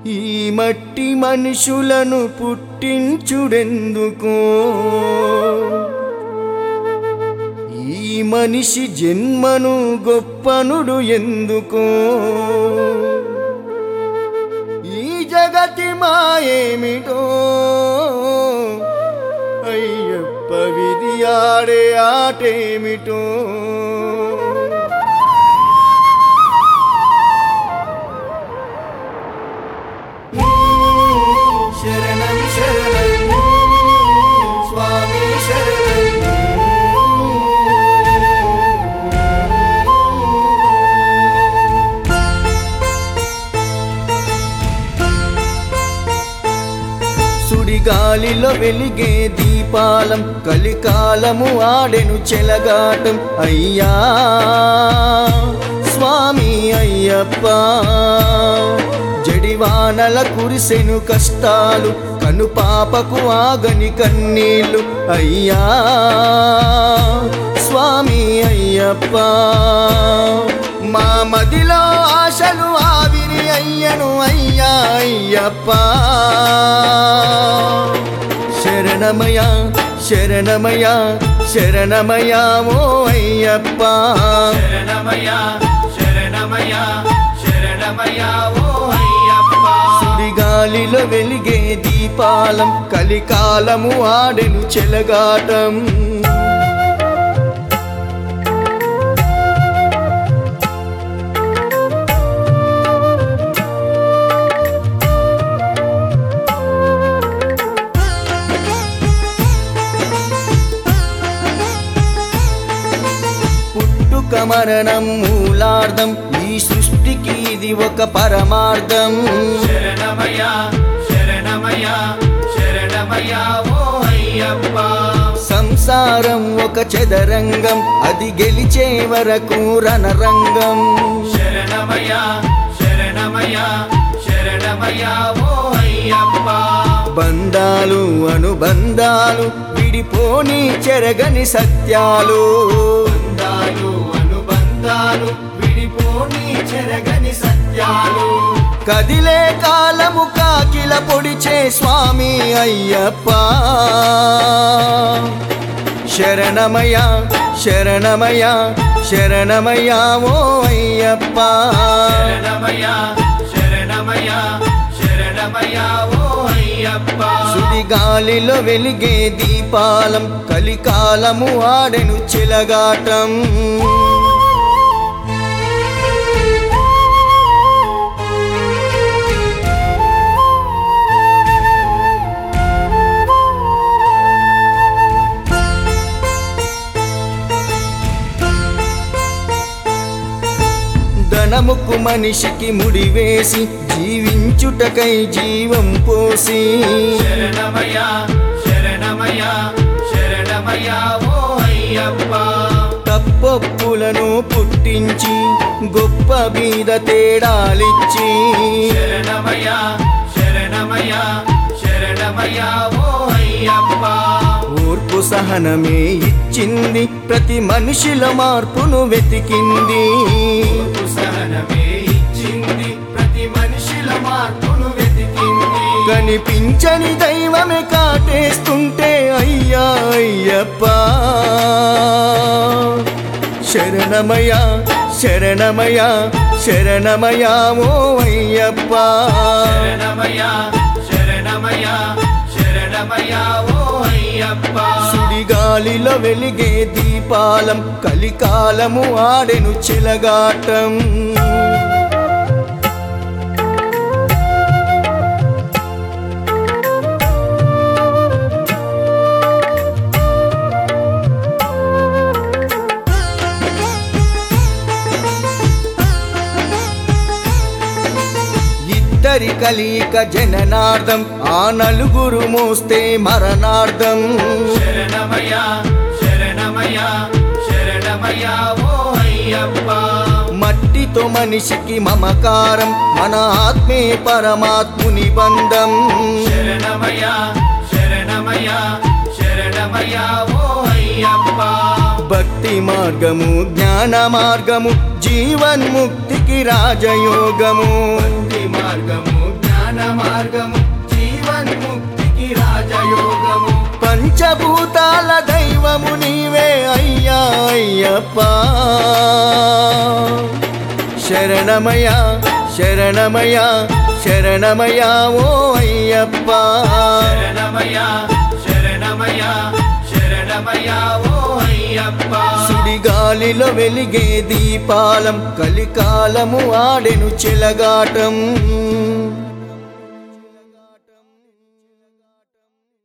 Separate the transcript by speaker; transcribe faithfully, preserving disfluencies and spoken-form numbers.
Speaker 1: ఈ మట్టి మనుషులను పుట్టించుడెందుకో ఈ మనిషి జన్మను గొప్పనుడు ఎందుకో ఈ జగతి మాయేమిటో అయ్యప్ప విధి ఆడే ఆటేమిటో శరణం శరణం స్వామి శరణం సుడిగాలిలో వెలిగే దీపాలం కలికాలము ఆడెను చెలగాటం అయ్యా స్వామి అయ్యప్ప జడివానల కురిసెను కష్టాలు కనుపాపకు ఆగని కన్నీళ్ళు అయ్యా స్వామి అయ్యప్ప మా మదిలో ఆశలు ఆవిరి అయ్యను అయ్యా అయ్యప్ప శరణమయ శరణమయ శరణమయ ఓ అయ్యప్ప
Speaker 2: శరణమయ శరణమయ శరణమయ ఓ అయ్యప్ప
Speaker 1: సుడిగాలిలో వెలిగే దీపాలం కలికాలము ఆడెను చెలగాటం మరణం మూలార్థం ఈ సృష్టికి ఇది ఒక పరమార్థం
Speaker 2: శరణమయ శరణమయ శరణమయ ఓ అయ్యప్ప
Speaker 1: సంసారం ఒక చదరంగం అది గెలిచే వరకు రణరంగం
Speaker 2: శరణమయ శరణమయ శరణమయ ఓ అయ్యప్ప
Speaker 1: బంధాలు అనుబంధాలు విడిపోని చెరగని సత్యాలు
Speaker 2: బంధాలు అనుబంధాలు విడిపోని చెరగని సత్యాలు
Speaker 1: కదిలే కాలము కాకిల పొడిచే స్వామి అయ్యప్ప శరణమయ శరణమయ శరణమయ ఓ అయ్యప్ప
Speaker 2: శరణమయ శరణమయ శరణమయ ఓ అయ్యప్ప
Speaker 1: సుడిగాలిలో వెలిగే దీపాలం కలికాలము ఆడెను చెలగాటం ధనముకు మనిషికి ముడివేసి జీవించుటకై జీవం పోసి
Speaker 2: శరణమయ శరణమయ శరణమయ ఓ అయ్యప్ప
Speaker 1: తప్పొప్పులను పుట్టించి గొప్ప మీద తేడాలిచ్చి
Speaker 2: శరణమయ శరణమయ శరణమయ ఓ అయ్యప్ప
Speaker 1: ఓర్పు సహనమే ఇచ్చింది ప్రతి మనిషిలో మార్పును వెతికింది
Speaker 2: సహనమే ఇచ్చింది ప్రతి మనిషిల మార్పును వెతికింది
Speaker 1: కనిపించని దైవమే కాటేస్తుంటే అయ్యా అయ్యప్ప శరణమయ శరణమయ శరణమయ ఓ అయ్యప్ప
Speaker 2: శరణమయ శరణమయ శరణమయ ఓ అయ్యప్ప
Speaker 1: సుడిగాలిలో వెలిగే దీపాలం కలికాలము ఆడెను చెలగాటం ఇద్దరి కలిక జననార్థం ఆ నలుగురు మోస్తే మరణార్థం
Speaker 2: శరణమయ శరణమయ శరణమయ ఓ అయ్యప్ప
Speaker 1: మట్టితో మనిషికి మమకారం మన ఆత్మే పరమాత్ముని బంధం
Speaker 2: శరణమయ శరణమయ శరణమయ ఓ అయ్యప్ప
Speaker 1: భక్తి మార్గము జ్ఞాన మార్గము జీవన్ముక్తికి రాజయోగము
Speaker 2: భక్తి మార్గము జ్ఞాన
Speaker 1: అయ్యప్ప శరణమయ శరణమయ శరణమయ ఓ అయ్యప్ప
Speaker 2: శరణమయ శరణమయ శరణమయ ఓ అయ్యప్ప
Speaker 1: సుడిగాలిలో వెలిగే దీపాలం కలికాలము ఆడెను చెలగాటం